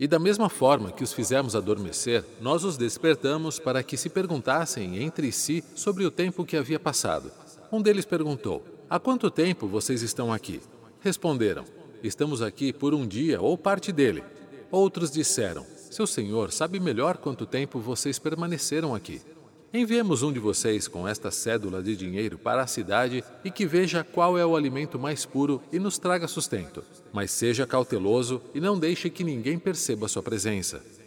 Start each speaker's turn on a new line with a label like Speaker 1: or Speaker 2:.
Speaker 1: E da mesma forma que os fizemos adormecer, nós os despertamos para que se perguntassem entre si sobre o tempo que havia passado. Um deles perguntou: há quanto tempo vocês estão aqui? Responderam: estamos aqui por um dia ou parte dele. Outros disseram: seu senhor sabe melhor quanto tempo vocês permaneceram aqui. Enviemos um de vocês com esta cédula de dinheiro para a cidade e que veja qual é o alimento mais puro e nos traga sustento. Mas seja cauteloso e não deixe que ninguém perceba sua presença.